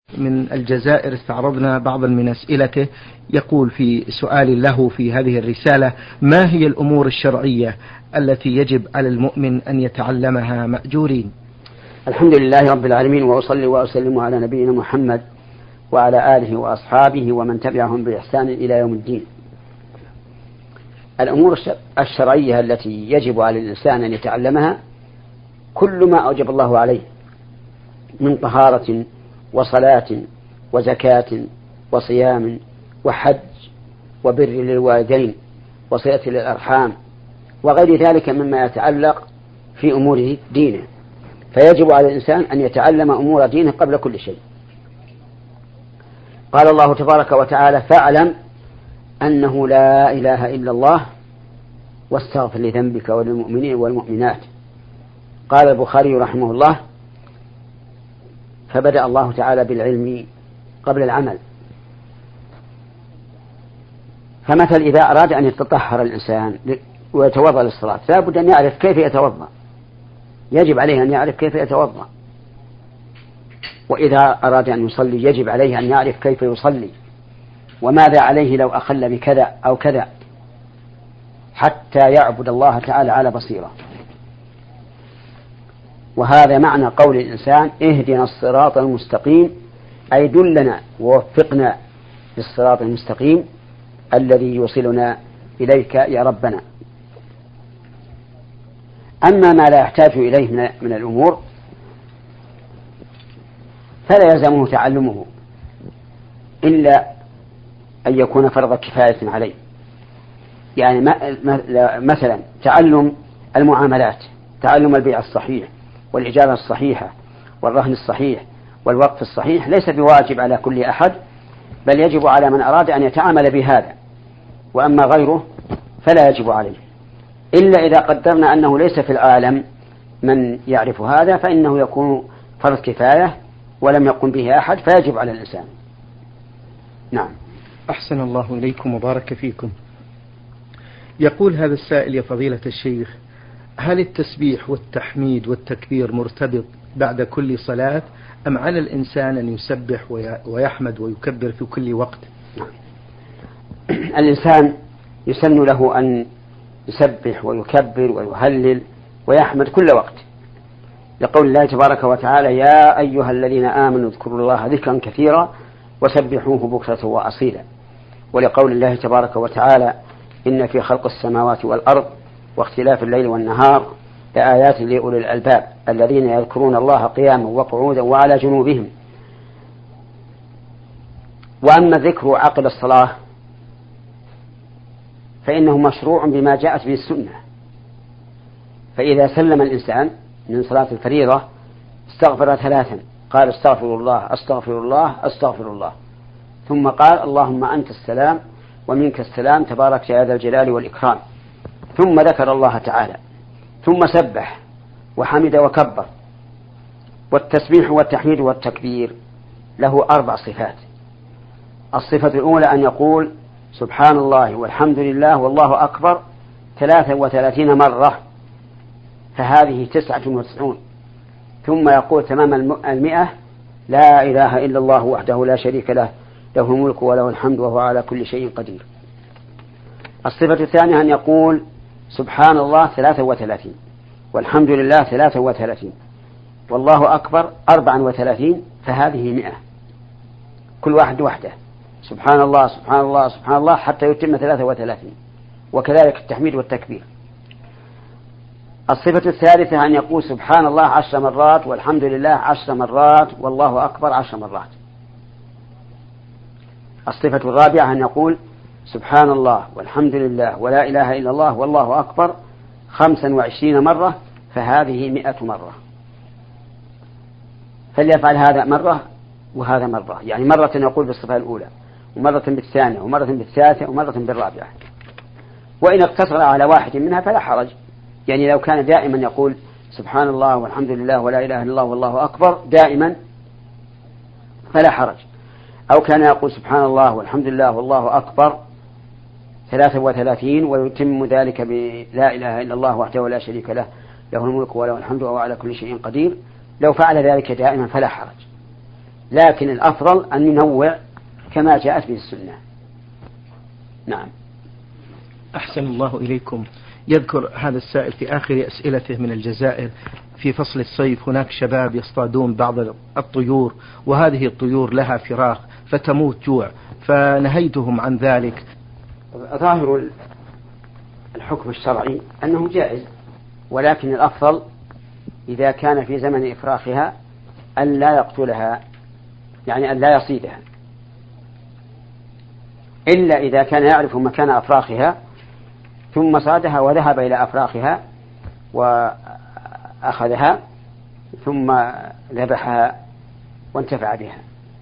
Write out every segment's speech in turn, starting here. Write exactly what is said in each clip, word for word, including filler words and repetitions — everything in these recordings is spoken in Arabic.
من الجزائر استعرضنا بعضا من أسئلته. يقول في سؤال له في هذه الرسالة: ما هي الأمور الشرعية التي يجب على المؤمن أن يتعلمها مأجورين؟ الحمد لله رب العالمين، وأصلي وأسلم على نبينا محمد وعلى آله وأصحابه ومن تبعهم بإحسان إلى يوم الدين. الأمور الشرعية التي يجب على الإنسان أن يتعلمها كل ما أوجب الله عليه من طهارة وصلاة وزكاة وصيام وحج وبر للوالدين وصلة للأرحام وغير ذلك مما يتعلق في أمور دينه، فيجب على الإنسان أن يتعلم أمور دينه قبل كل شيء. قال الله تبارك وتعالى: فاعلم أنه لا إله إلا الله واستغفر لذنبك وللمؤمنين والمؤمنات. قال البخاري رحمه الله: فبدأ الله تعالى بالعلم قبل العمل. فمثل إذا أراد أن يتطهر الإنسان ويتوضأ للصلاة لا بد أن يعرف كيف يتوضأ، يجب عليه أن يعرف كيف يتوضأ. وإذا أراد أن يصلي يجب عليه أن يعرف كيف يصلي وماذا عليه لو أخل بكذا أو كذا، حتى يعبد الله تعالى على بصيرة. وهذا معنى قول الإنسان: اهدنا الصراط المستقيم، أي دلنا ووفقنا للصراط المستقيم الذي يوصلنا إليك يا ربنا. أما ما لا يحتاج إليه من الأمور فلا يلزمه تعلمه إلا أن يكون فرض كفاية عليه. يعني مثلا تعلم المعاملات، تعلم البيع الصحيح والإجارة الصحيحة والرهن الصحيح والوقف الصحيح ليس بواجب على كل أحد، بل يجب على من أراد أن يتعامل بهذا، وأما غيره فلا يجب عليه، إلا إذا قدرنا أنه ليس في العالم من يعرف هذا فإنه يكون فرض كفاية ولم يقم به أحد فيجب على الإنسان. نعم. أحسن الله إليكم وبارك فيكم. يقول هذا السائل: يا فضيلة الشيخ، هل التسبيح والتحميد والتكبير مرتبط بعد كل صلاة، أم على الإنسان أن يسبح ويحمد ويكبر في كل وقت؟ الإنسان يسن له أن يسبح ويكبر ويهلل ويحمد كل وقت، لقول الله تبارك وتعالى: يا أيها الذين آمنوا اذكروا الله ذكرا كثيرا وسبحوه بكرة وأصيلا. ولقول الله تبارك وتعالى: إن في خلق السماوات والأرض واختلاف الليل والنهار لآيات لأولي الألباب الذين يذكرون الله قياما وقعودا وعلى جنوبهم. وأما الذكر عقب الصلاة فإنه مشروع بما جاءت به السنة. فإذا سلم الإنسان من صلاة الفريضة استغفر ثلاثا، قال: استغفر الله استغفر الله استغفر الله، ثم قال: اللهم أنت السلام ومنك السلام تبارك يا ذا الجلال والإكرام، ثم ذكر الله تعالى، ثم سبح وحمد وكبر. والتسبيح والتحميد والتكبير له أربع صفات. الصفة الأولى أن يقول: سبحان الله والحمد لله والله أكبر ثلاثا وثلاثين مرة، فهذه تسعة وتسعون. ثم يقول تمام المئة: لا إله إلا الله وحده لا شريك له، له الملك وله الحمد وهو على كل شيء قدير. الصفة الثانية أن يقول: سبحان الله ثلاثا وثلاثين والحمد لله ثلاثا وثلاثين والله أكبر أربعا وثلاثين، فهذه مئة، كل واحد وحده، سبحان الله سبحان الله سبحان الله حتى يتم ثلاثا وثلاثين. وكذلك التحميد والتكبير. الصفة الثالثة أن يقول: سبحان الله عشر مرات والحمد لله عشر مرات والله أكبر عشر مرات. الصفة الرابعة أن يقول: سبحان الله والحمد لله ولا إله إلا الله والله أكبر خمسا وعشرين مرة، فهذه مئة مرة. فليفعل هذا مرة وهذا مرة، يعني مرة يقول بالصفة الأولى ومرة بالثانية ومرة بالثالثة ومرة بالرابعة. وإن اقتصر على واحد منها فلا حرج، يعني لو كان دائما يقول سبحان الله والحمد لله ولا إله إلا الله والله أكبر دائما فلا حرج، أو كان يقول سبحان الله والحمد لله والله أكبر ثلاثة وثلاثين ويتم ذلك بلا إله إلا الله وحده لا شريك له، له الملك وله الحمد وهو على كل شيء قدير، لو فعل ذلك دائما فلا حرج. لكن الأفضل أن ننوع كما جاءت به السنة. نعم. أحسن الله إليكم. يذكر هذا السائل في آخر أسئلته من الجزائر: في فصل الصيف هناك شباب يصطادون بعض الطيور، وهذه الطيور لها فراخ فتموت جوع، فنهيتهم عن ذلك. ظاهر الحكم الشرعي أنه جائز، ولكن الأفضل إذا كان في زمن إفراخها أن لا يقتلها، يعني أن لا يصيدها، إلا إذا كان يعرف مكان أفراخها ثم صادها وذهب إلى أفراخها وأخذها ثم ذبحها وانتفع بها.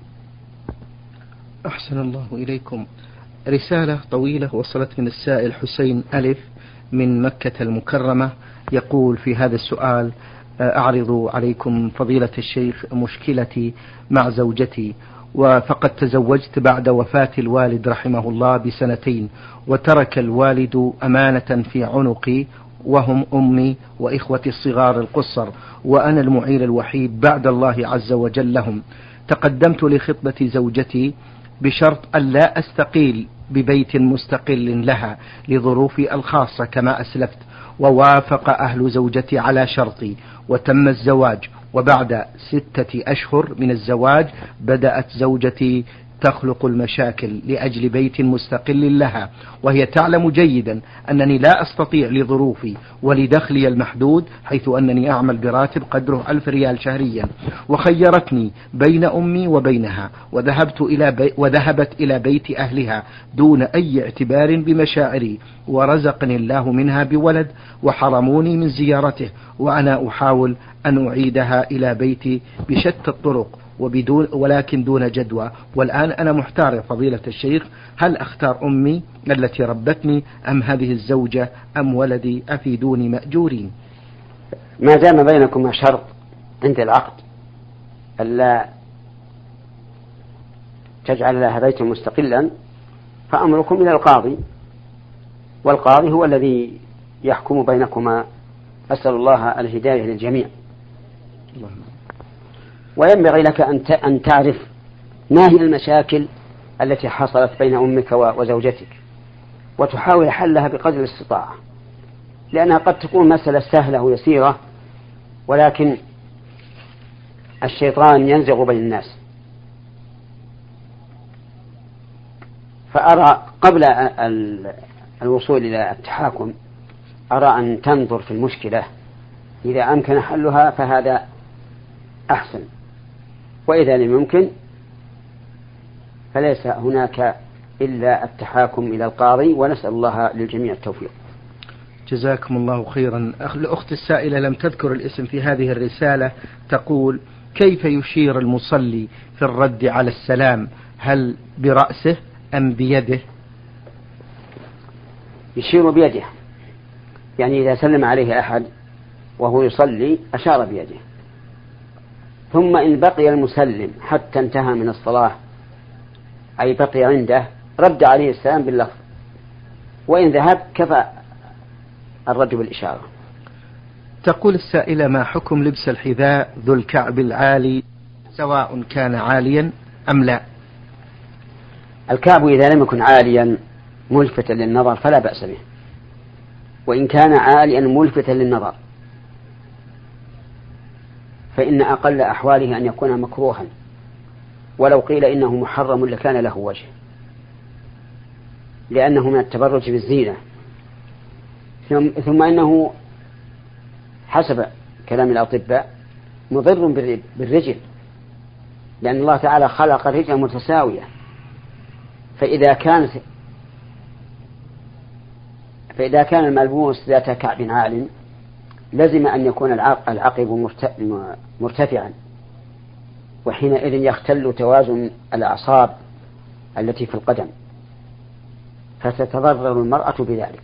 أحسن الله إليكم. رسالة طويلة وصلت من السائل حسين ألف من مكة المكرمة، يقول في هذا السؤال: أعرض عليكم فضيلة الشيخ مشكلتي مع زوجتي، وفقد تزوجت بعد وفاة الوالد رحمه الله بسنتين، وترك الوالد أمانة في عنقي وهم أمي وإخوتي الصغار القصر، وأنا المعين الوحيد بعد الله عز وجل لهم. تقدمت لخطبة زوجتي بشرط ألا أستقيل ببيت مستقل لها لظروفي الخاصة كما أسلفت، ووافق أهل زوجتي على شرطي وتم الزواج. وبعد ستة أشهر من الزواج بدأت زوجتي تخلق المشاكل لأجل بيت مستقل لها، وهي تعلم جيدا أنني لا أستطيع لظروفي ولدخلي المحدود، حيث أنني أعمل براتب قدره ألف ريال شهريا، وخيرتني بين أمي وبينها، وذهبت إلى بي وذهبت إلى بيت أهلها دون أي اعتبار بمشاعري، ورزقني الله منها بولد وحرموني من زيارته، وأنا أحاول أن أعيدها إلى بيتي بشتى الطرق وبدون ولكن دون جدوى. والآن أنا محتار يا فضيلة الشيخ، هل أختار أمي التي ربتني أم هذه الزوجة أم ولدي؟ أفيدوني مأجورين. ما دام بينكما شرط عند العقد ألا تجعل لها بيتا مستقلا فأمركم إلى القاضي، والقاضي هو الذي يحكم بينكما. أسأل الله الهداية للجميع. وينبغي لك أن تعرف ما هي المشاكل التي حصلت بين أمك وزوجتك وتحاول حلها بقدر الاستطاعة، لأنها قد تكون مسألة سهلة ويسيرة، ولكن الشيطان ينزغ بين الناس. فأرى قبل الوصول إلى التحاكم أرى أن تنظر في المشكلة، إذا أمكن حلها فهذا أحسن، وإذا لم يمكن فليس هناك إلا التحاكم إلى القاضي، ونسأل الله للجميع التوفيق. جزاكم الله خيرا. الأخت السائلة لم تذكر الاسم في هذه الرسالة، تقول: كيف يشير المصلي في الرد على السلام؟ هل برأسه أم بيده؟ يشير بيده، يعني إذا سلم عليه أحد وهو يصلي أشار بيده، ثم إن بقي المسلم حتى انتهى من الصلاة أي بقي عنده رد عليه السلام باللفظ، وإن ذهب كفى الرد بالإشارة. تقول السائلة: ما حكم لبس الحذاء ذو الكعب العالي سواء كان عاليا أم لا؟ الكعب إذا لم يكن عاليا ملفتا للنظر فلا بأس به، وإن كان عاليا ملفتا للنظر فإن أقل أحواله أن يكون مكروها، ولو قيل إنه محرم لكان له وجه، لأنه من التبرج بالزينة. ثم إنه حسب كلام الأطباء مضر بالرجل، لأن الله تعالى خلق الرجل متساوية، فإذا كانت فإذا كان الملبوس ذات كعب عال لزم أن يكون العقب مرتفعا، وحينئذ يختل توازن الأعصاب التي في القدم، فتتضرر المرأة بذلك.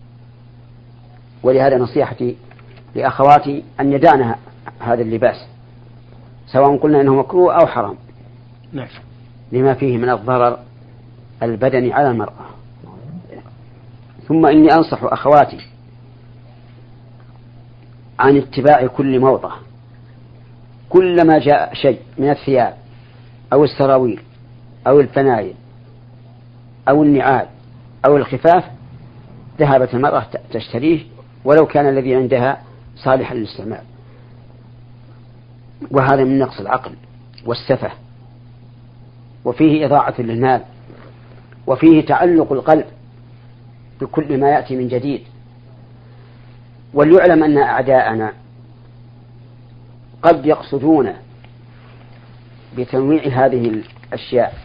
ولهذا نصيحتي لأخواتي أن يدعن هذا اللباس، سواء قلنا أنه مكروه أو حرام، نعم، لما فيه من الضرر البدني على المرأة. ثم إني أنصح أخواتي عن اتباع كل موضة، كلما جاء شيء من الثياب أو السراويل أو الفنايل أو النعال أو الخفاف ذهبت المرأة تشتريه ولو كان الذي عندها صالحا للاستعمال. وهذا من نقص العقل والسفه، وفيه إضاعة للمال، وفيه تعلق القلب بكل ما يأتي من جديد. وليعلم أن أعداءنا قد يقصدون بتنويع هذه الأشياء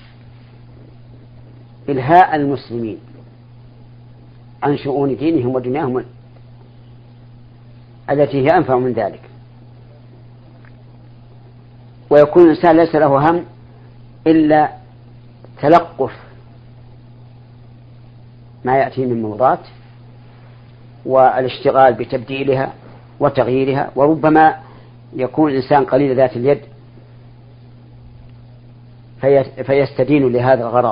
إلهاء المسلمين عن شؤون دينهم ودنياهم التي هي أنفع من ذلك، ويكون الإنسان ليس له هم إلا تلقف ما يأتي من موضات والاشتغال بتبديلها وتغييرها، وربما يكون الإنسان قليل ذات اليد فيستدين لهذا الغرض.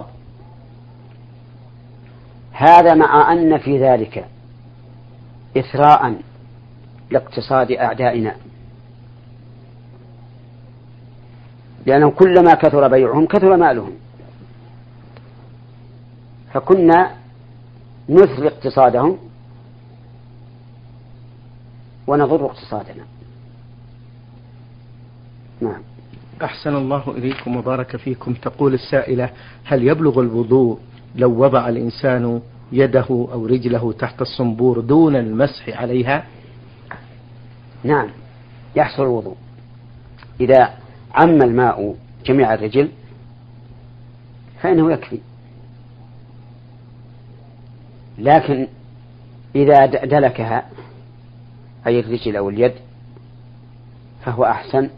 هذا مع أن في ذلك إثراء لاقتصاد أعدائنا، لأنهم كلما كثر بيعهم كثر مالهم، فكنا نثري اقتصادهم ونضر اقتصادنا. نعم. أحسن الله إليكم وبارك فيكم. تقول السائلة: هل يبلغ الوضوء لو وضع الإنسان يده أو رجله تحت الصنبور دون المسح عليها؟ نعم، يحصل الوضوء إذا عم الماء جميع الرجل فإنه يكفي، لكن إذا دلكها أي الرجل أو اليد فهو أحسن،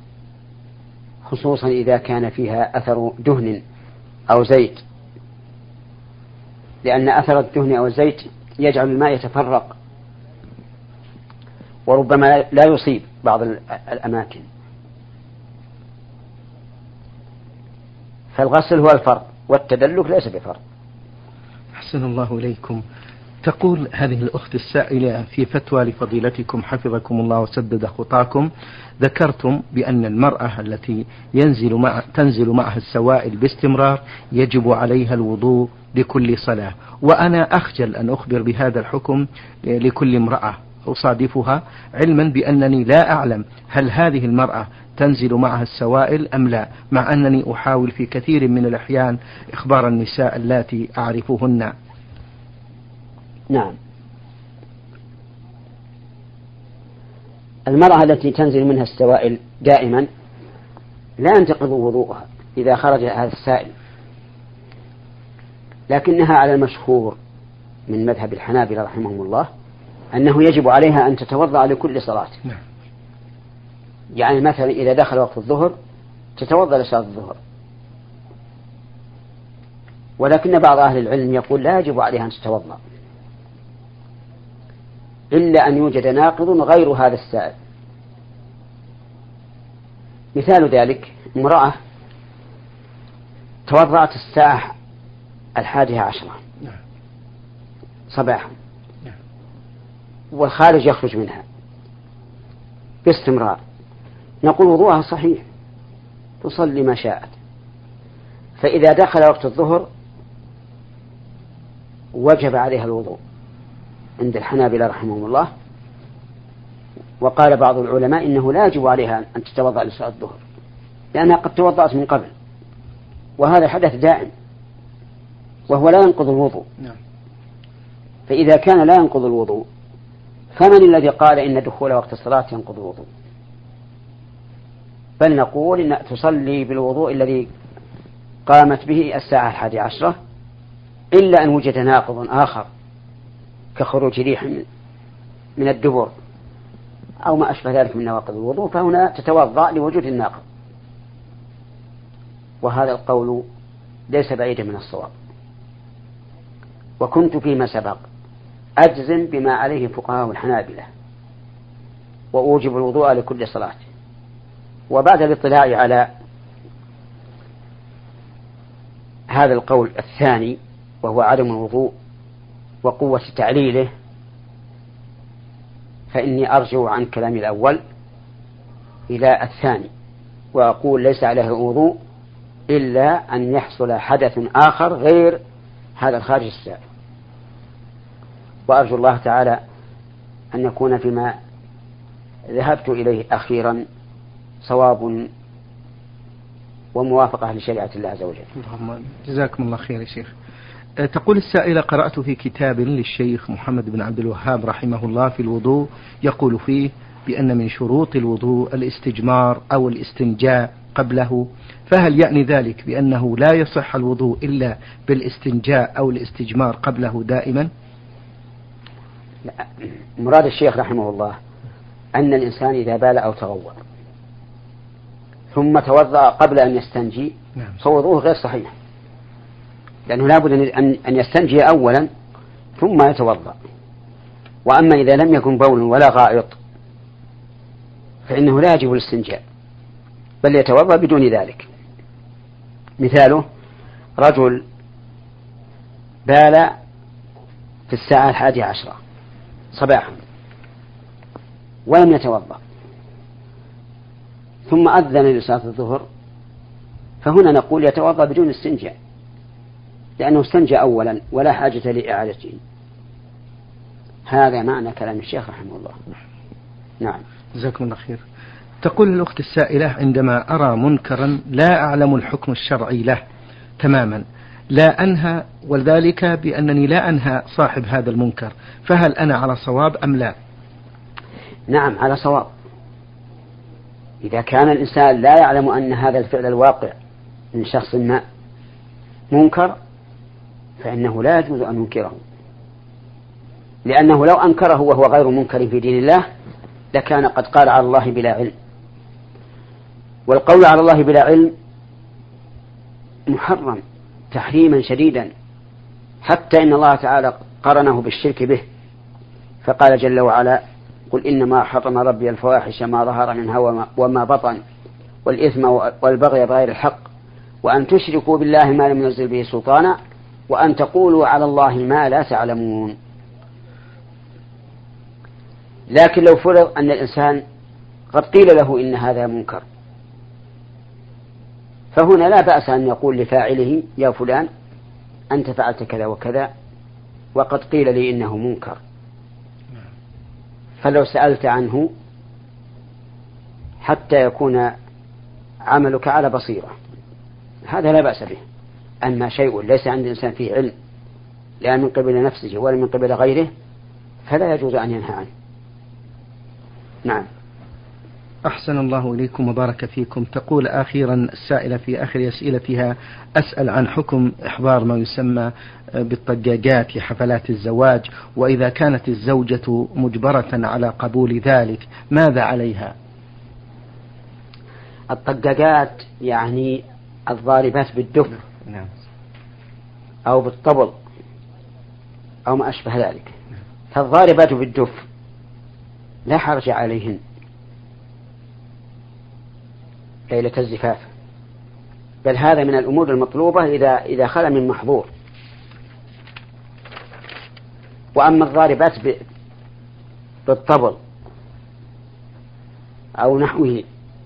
خصوصا إذا كان فيها أثر دهن أو زيت، لأن أثر الدهن أو الزيت يجعل الماء يتفرق وربما لا يصيب بعض الأماكن. فالغسل هو الفرض والتدلك ليس بفرض. أحسن الله إليكم. تقول هذه الأخت السائلة: في فتوى لفضيلتكم حفظكم الله وسدد خطاكم، ذكرتم بأن المرأة التي ينزل مع تنزل معها السوائل باستمرار يجب عليها الوضوء لكل صلاة، وأنا أخجل أن أخبر بهذا الحكم لكل امرأة أصادفها، علما بأنني لا أعلم هل هذه المرأة تنزل معها السوائل أم لا، مع أنني أحاول في كثير من الأحيان إخبار النساء اللاتي أعرفهن. نعم، المرأة التي تنزل منها السوائل دائما لا ينتقض وضوءها إذا خرج هذا السائل، لكنها على المشهور من مذهب الحنابلة رحمهم الله أنه يجب عليها أن تتوضأ لكل صلاة. نعم. يعني مثلا إذا دخل وقت الظهر تتوضأ لصلاة الظهر، ولكن بعض أهل العلم يقول لا يجب عليها أن تتوضأ إلا أن يوجد ناقض غير هذا السائل. مثال ذلك امرأة توضأت الساعة الحادية عشرة صباحا والخارج يخرج منها باستمرار، نقول وضوءها صحيح، تصلي ما شاءت. فإذا دخل وقت الظهر وجب عليها الوضوء عند الحنابلة رحمهم الله، وقال بعض العلماء إنه لا يجب عليها أن تتوضأ لصلاة الظهر لأنها قد توضأت من قبل، وهذا حدث دائم وهو لا ينقض الوضوء. فإذا كان لا ينقض الوضوء فمن الذي قال إن دخول وقت الصلاة ينقض الوضوء؟ بل نقول إن تصلي بالوضوء الذي قامت به الساعة الحادية عشرة، إلا أن وجد ناقض آخر كخروج ريح من الدبر أو ما أشبه ذلك من نواقض الوضوء، فهنا تتوضأ لوجود الناقض، وهذا القول ليس بعيدا من الصواب. وكنت فيما سبق أجزم بما عليه فقهاء الحنابلة وأوجب الوضوء لكل صلاة. وبعد الاطلاع على هذا القول الثاني وهو عدم الوضوء وقوة تعليله، فإني أرجع عن كلامي الأول إلى الثاني وأقول ليس عليها الوضوء إلا أن يحصل حدث آخر غير هذا الخارج السابق. وأرجو الله تعالى أن يكون فيما ذهبت إليه أخيرا صواب وموافقة لشريعة الله عز وجل. اللهم جزاكم الله خير يا شيخ. تقول السائلة: قرأت في كتاب للشيخ محمد بن عبد الوهاب رحمه الله في الوضوء يقول فيه بأن من شروط الوضوء الاستجمار أو الاستنجاء قبله، فهل يعني ذلك بأنه لا يصح الوضوء إلا بالاستنجاء أو الاستجمار قبله دائما؟ مراد الشيخ رحمه الله أن الإنسان إذا بال أو تغوط ثم توضأ قبل أن يستنجي فوضوءه غير صحيح، لأنه لا بد أن يستنجي أولا ثم يتوضأ. وأما إذا لم يكن بول ولا غائط فإنه لا يجب الاستنجاء بل يتوضأ بدون ذلك. مثاله: رجل بال في الساعة الحادية عشرة صباحا ولم يتوضأ ثم أذن لصلاة الظهر، فهنا نقول يتوضأ بدون استنجاء لأنه استنجى أولا ولا حاجة لإعادته. هذا معنى كلام الشيخ رحمه الله. نعم. جزاكم الله خير. تقول الأخت السائلة: عندما أرى منكرا لا أعلم الحكم الشرعي له تماما لا أنهى، وذلك بأنني لا أنهى صاحب هذا المنكر، فهل أنا على صواب أم لا؟ نعم على صواب. إذا كان الإنسان لا يعلم أن هذا الفعل الواقع من شخص ما منكر فإنه لا يجوز أن ينكره، لأنه لو أنكره وهو غير منكر في دين الله لكان قد قال على الله بلا علم، والقول على الله بلا علم محرم تحريما شديدا، حتى إن الله تعالى قرنه بالشرك به فقال جل وعلا: قل إنما حرم ربي الفواحش ما ظهر منها وما بطن والإثم والبغي بغير الحق وأن تشركوا بالله ما لم ينزل به سلطانا وأن تقولوا على الله ما لا تعلمون. لكن لو فرض أن الإنسان قد قيل له إن هذا منكر فهنا لا بأس أن يقول لفاعله: يا فلان أنت فعلت كذا وكذا وقد قيل لي إنه منكر، فلو سألت عنه حتى يكون عملك على بصيرة هذا لا بأس به. أما شيء ليس عند الإنسان فيه علم لا من قبل نفسه ولا من قبل غيره فلا يجوز أن ينهى عنه. نعم. أحسن الله إليكم وبارك فيكم. تقول أخيرا السائلة في آخر أسئلتها: أسأل عن حكم إحضار ما يسمى بالطقاقات لحفلات الزواج، وإذا كانت الزوجة مجبرة على قبول ذلك ماذا عليها؟ الطقاقات يعني الضاربات بالدف أو بالطبل أو ما أشبه ذلك، فالضاربات بالدف لا حرج عليهن ليلة الزفاف، بل هذا من الأمور المطلوبة إذا إذا خلا من محظور. وأما الضاربات بالطبل أو نحوه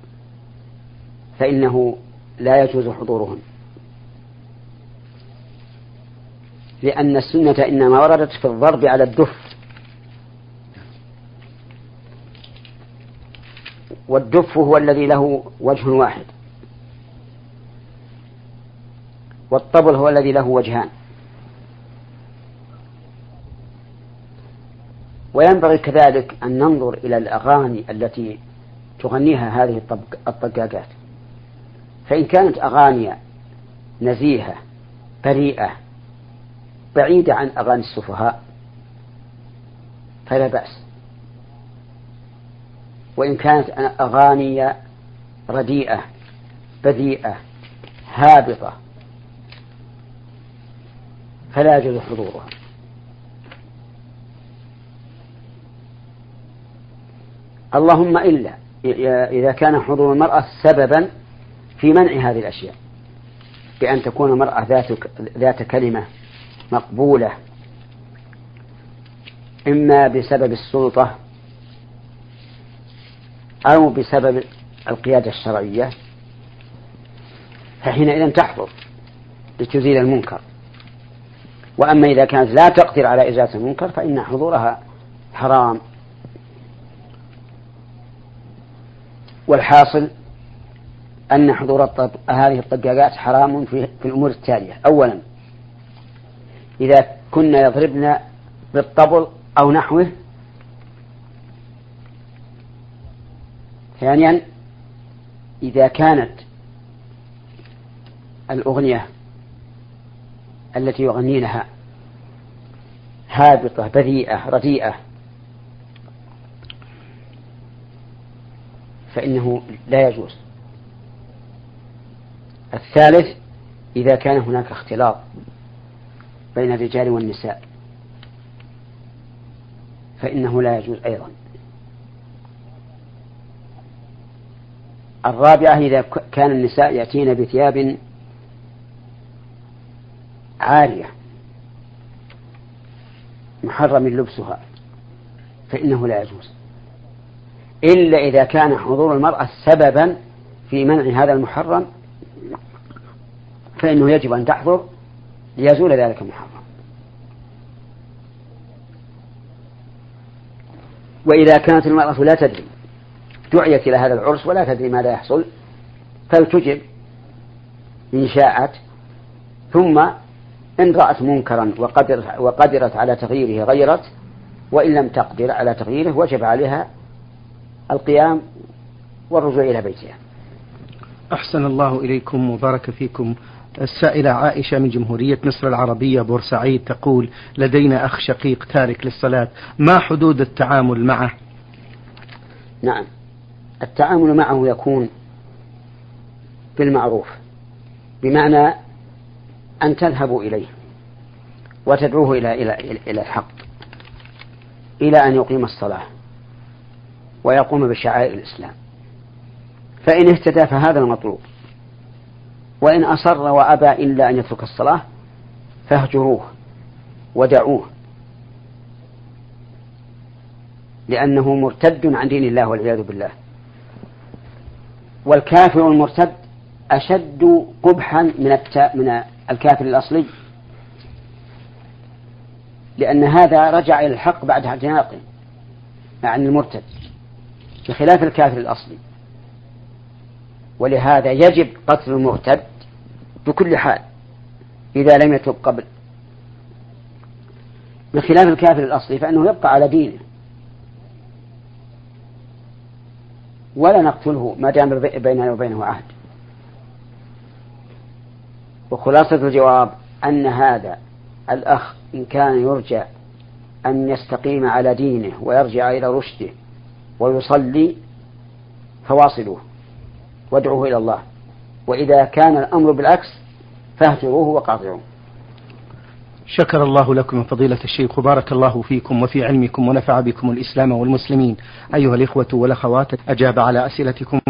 فإنه لا يجوز حضورهن، لأن السنة إنما وردت في الضرب على الدف، والدف هو الذي له وجه واحد، والطبل هو الذي له وجهان. وينبغي كذلك أن ننظر إلى الأغاني التي تغنيها هذه الطقاقات، فإن كانت أغاني نزيهة بريئة بعيدة عن أغاني السفهاء فلا بأس، وإن كانت أغاني رديئة بذيئة هابطة فلا يجوز حضورها. اللهم إلا إذا كان حضور المرأة سببا في منع هذه الأشياء، بأن تكون المرأة ذات ذات كلمة مقبولة إما بسبب السلطة أو بسبب القيادة الشرعية، فحينئذ تحضر لتزيل المنكر. وأما إذا كانت لا تقدر على إزالة المنكر فإن حضورها حرام. والحاصل أن حضور الطب... هذه الطقاقات حرام في... في الأمور التالية: أولا، إذا كنا يضربن بالطبل أو نحوه. ثانيا، إذا كانت الأغنية التي يغنينها هابطة بذيئة رديئة فإنه لا يجوز. الثالث، إذا كان هناك اختلاط بين الرجال والنساء فإنه لا يجوز أيضا. الرابعة، إذا كان النساء يأتين بثياب عارية محرم لبسها فإنه لا يجوز، إلا إذا كان حضور المرأة سببا في منع هذا المحرم فإنه يجب أن تحضر ليزول ذلك المحرم. وإذا كانت المرأة لا تدري، دعيت إلى هذا العرس ولا تدري ماذا يحصل، فلتجب إن شاءت، ثم إن رأت منكرا وقدرت, وقدرت على تغييره غيرت، وإن لم تقدر على تغييره وجب عليها القيام والرجوع إلى بيتها. أحسن الله إليكم وبارك فيكم. السائلة عائشة من جمهورية مصر العربية بورسعيد تقول: لدينا أخ شقيق تارك للصلاة، ما حدود التعامل معه؟ نعم، التعامل معه يكون بالمعروف، بمعنى أن تذهبوا إليه وتدعوه إلى إلى إلى الحق، إلى أن يقيم الصلاة ويقوم بشعائر الإسلام، فإن اهتدى فهذا المطلوب، وإن أصر وأبى إلا أن يترك الصلاة فاهجروه ودعوه، لأنه مرتد عن دين الله والعياذ بالله. والكافر المرتد أشد قبحا من من الكافر الأصلي، لأن هذا رجع إلى الحق بعد اعتناقه عن المرتد، بخلاف الكافر الأصلي. ولهذا يجب قتل المرتد بكل حال إذا لم يتب قبل، بخلاف الكافر الأصلي فإنه يبقى على دينه ولا نقتله ما دام بيننا وبينه عهد. وخلاصة الجواب أن هذا الأخ إن كان يرجى أن يستقيم على دينه ويرجع إلى رشده ويصلي فواصلوه وادعوه إلى الله، وإذا كان الأمر بالعكس فاهجروه وقاطعوه. شكر الله لكم فضيلة الشيخ وبارك الله فيكم وفي علمكم ونفع بكم الإسلام والمسلمين. أيها الإخوة والأخوات، أجاب على أسئلتكم